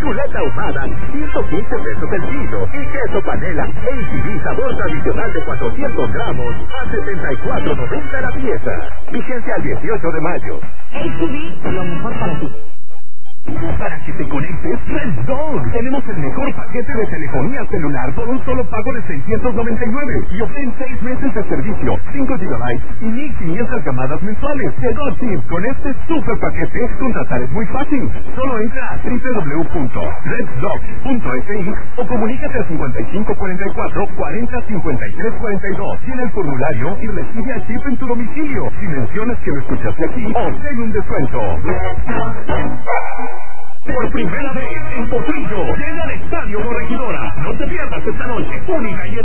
chuleta ahumada, 115 pesos el kilo. Y queso panela, HB sabor tradicional de 400 gramos, a 74.90 la pieza. Vigencia al 18 de mayo. HB, lo mejor para ti. Para que te conectes, Red Dog. Tenemos el mejor paquete de telefonía celular por un solo pago de $699 y obtén 6 meses de servicio, 5 GB y 1,500 llamadas mensuales. De GoTip, con este super paquete, contratar es muy fácil. Solo entra a www.reddog.fi o comunícate al 5544 40 53 42. Llena el formulario y recibe el chip en tu domicilio. Si mencionas que lo escuchaste aquí, obtén un descuento. Por primera vez en Potrillo, llega al Estadio Corregidora. No te pierdas esta noche, única y